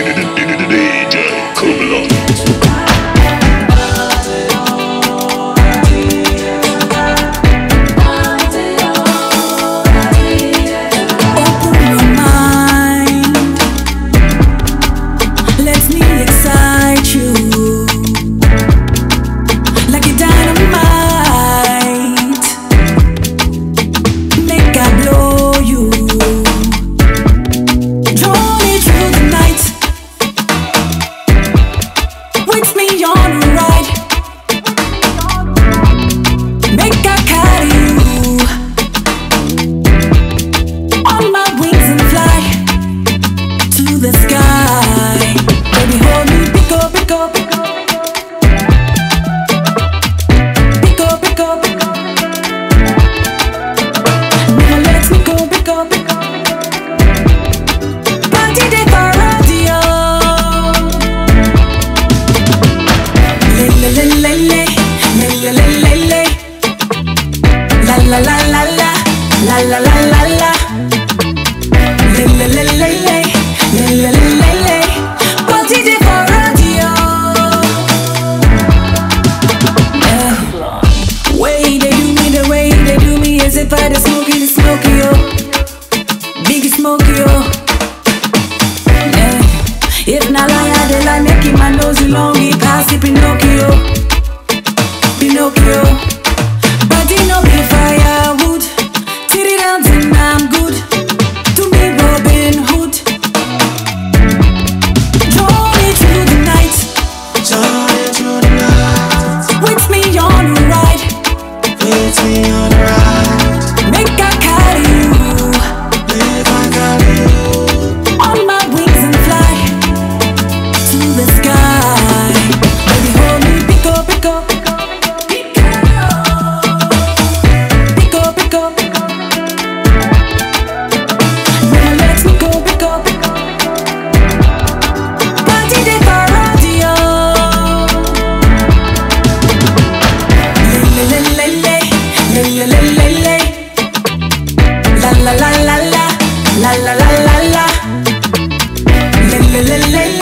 DJ Kublon. If not lie, they lie, making my nose long, he pass it Pinocchio, Pinocchio. Body no be firewood, till it down till I'm good. To me Robin Hood, journey through the night, journey through the night. With me on the ride, with me on the ride. Make I carry you, make I carry you. On my wings and fly to the sky. Baby, hold me, pick up, pick up, pick up, pick up, pick up, pick up. Now let me go, pick up, pick up. Party de radio. Le le le le le le le le. La la la la la la la la la la. Le le le le.